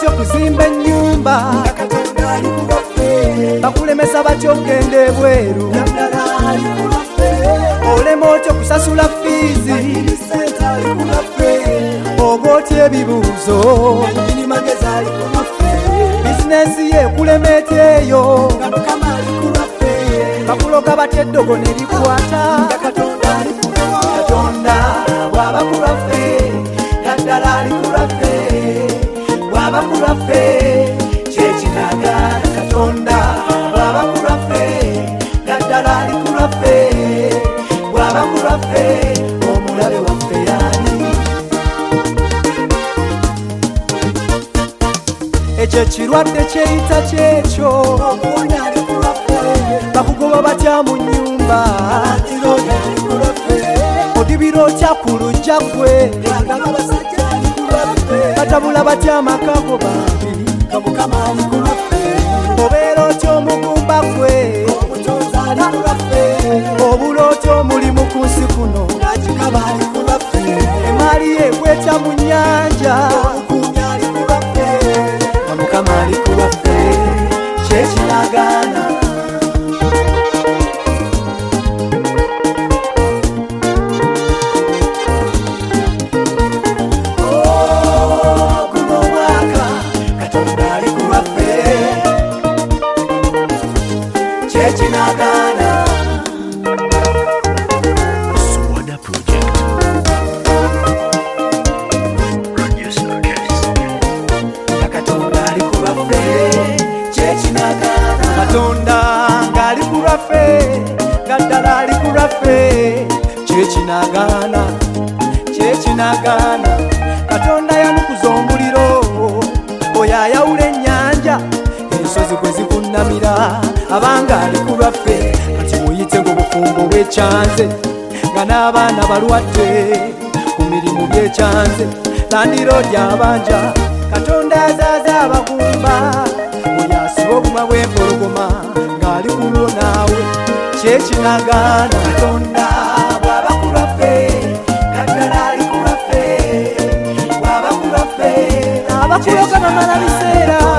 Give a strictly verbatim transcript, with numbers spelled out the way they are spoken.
otyo kuzimba ennyumba bakulemesa batyo okgenda ebweru olema otyo kusasula fiizi oba otya ebibuuzo bizinensi ye kulema eteeyo bakuloga batya eddogo ne likwata katonda bw'aba ku lwaffe naddala ali ku lwaffe bw'aba ku lwaffe kyekinagana katonda bw'aba ku lwaffe naddala ali ku lwaffe bw'aba ku lwaffe omulabe waffe yani ekyo kirwadde kyeyita kyekyo bakugoba batya mu nnyumba odibira otya ku lujja gwe batabula batya amakago bambi obeera otya omugumba gwe obula otya omulimu ku nsi kuno emaali ye gwetya mu nnyanja Mukama ali ku lwaffe kyekinagana guno omwaka katonda ali ku lwaffe kyekinagana katonda ng'ali ku lwaffe gaddala ali ku lwaffe kyekinagana kyekinagana katonda yamukuza omuliro oyo ayawula ennyanja ensozi kwe zikunnamira abanga ali ku lwaffe kati muyite ng'obufumbo bwekyanze nga n'abaana balwadde ku mirimu byekyanze landiroodi abanja katonda azaaza abagumba oyo asiba obuma bw'empologoma ng'ali ku lwo naawe kyekinagana katonda bw'aba ku lwaffe kaddala ali ku lwaffe bw'aba ku lwaffe abakuloga bamala biseera